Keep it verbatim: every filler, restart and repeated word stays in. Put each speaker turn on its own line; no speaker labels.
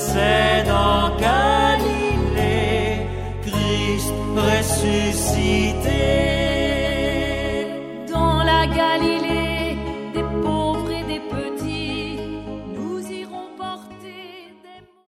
c'est dans Galilée, Christ ressuscité.
Dans la Galilée